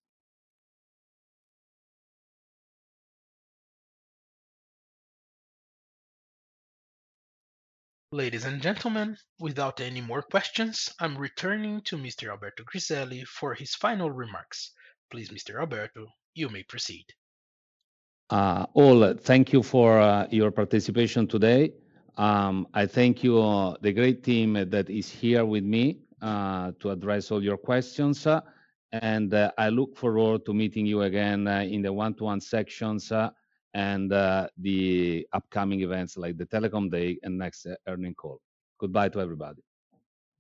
Ladies and gentlemen, without any more questions, I'm returning to Mister Alberto Griselli for his final remarks. Please, Mister Alberto, you may proceed. Uh, all, thank you for uh, your participation today. Um, I thank you, uh, the great team that is here with me uh, to address all your questions. Uh, and uh, I look forward to meeting you again uh, in the one-to-one sections uh, and uh, the upcoming events like the Telecom Day and next uh, earning call. Goodbye to everybody.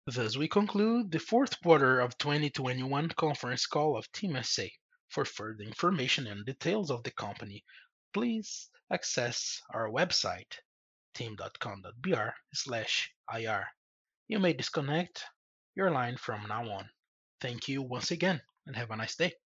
Thus we conclude the fourth quarter of twenty twenty-one conference call of Team S A. For further information and details of the company, please access our website, team.com.br slash IR. You may disconnect your line from now on. Thank you once again and have a nice day.